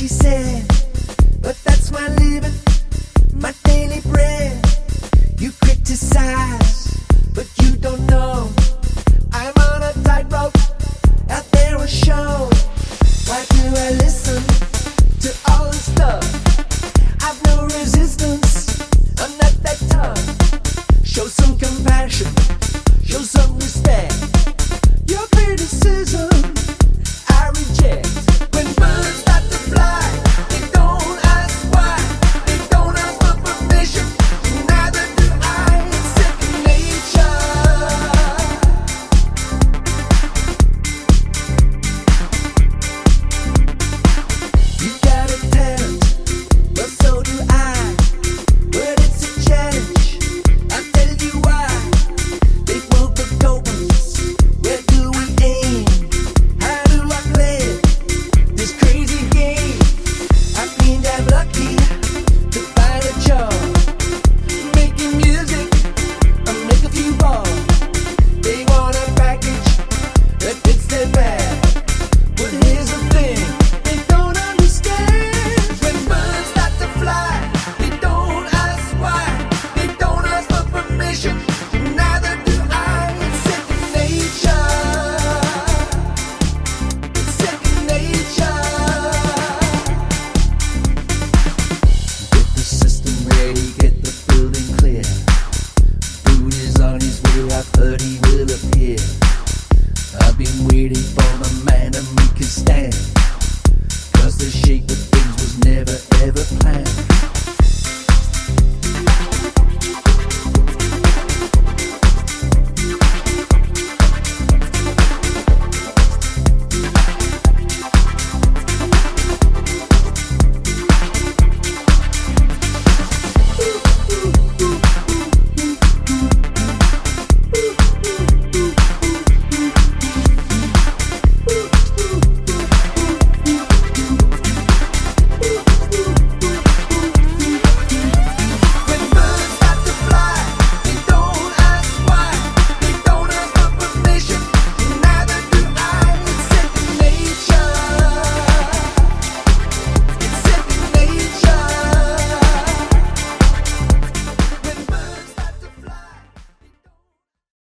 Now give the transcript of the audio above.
she said, but that's my living, my daily bread. You criticize, but you don't know I'm on a tightrope, out there a show. Why do I listen to all this stuff? I've no resistance, I'm not that tough. Show some compassion, show some respect. Your criticism I reject. When birds start to fly, they don't ask why, they don't ask for permission, neither do I. It's second nature. You got a talent, well so do I, but it's a challenge, I'll tell you why. They move the goalposts, where do we aim? How do I play it, this crazy game? I've been that lucky to find a job, making music, I make a few balls. They want a package that fits their bag, but here's the thing, they don't understand. When birds start to fly, they don't ask why, they don't ask for permission, neither do I. It's second nature. It's second nature. Get the system ready, get the building clear. Dude is on his way, I've heard he will appear. I've been waiting for the man to make a stand, 'cause the shape of things was never ever planned.